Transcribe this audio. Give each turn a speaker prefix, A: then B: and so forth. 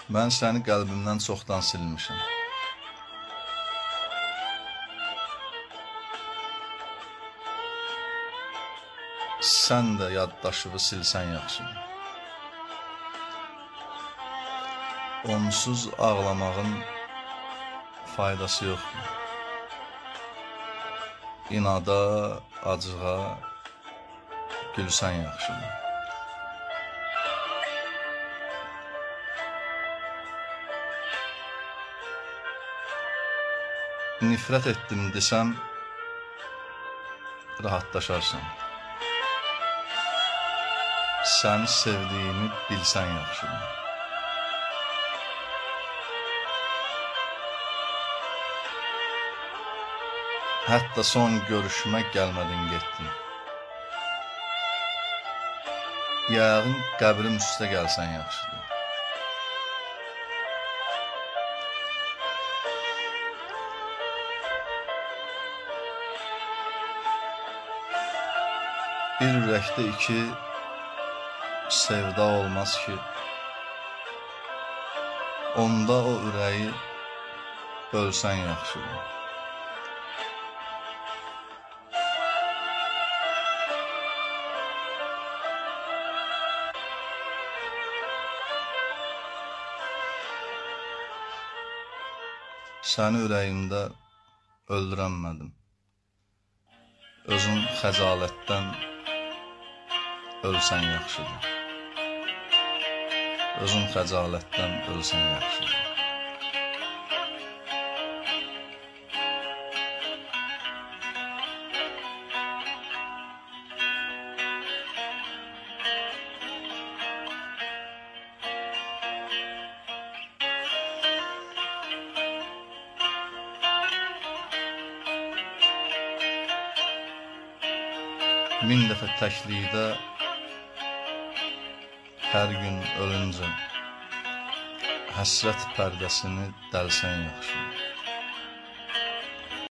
A: Mən səni qəlbimdən çoxdan silmişəm. Sən də yaddaşığı silsən yaxşıdır. Onsuz ağlamağın faydası yoxdur. İnada, acığa gülsən yaxşıdır. Nifrət etdim desəm, rahatlaşarsan. Səni sevdiyimi bilsən yaxşıdır. Hətta son görüşmə gəlmədin, getdin. Yəqin qəbrim üstə gəlsən yaxşıdır. Bir ürəkdə iki sevda olmaz ki, onda o ürəyi bölsən yaxşıdır. Səni ürəyimdə öldürənmədim. Özün xəcalətdən ölsən yaxşıdır. Özün xəcalətdən ölsən yaxşıdır. Min dəfə təklikdə hər gün ölüncə həsrət pərdəsini dəlsən yaxşıdır.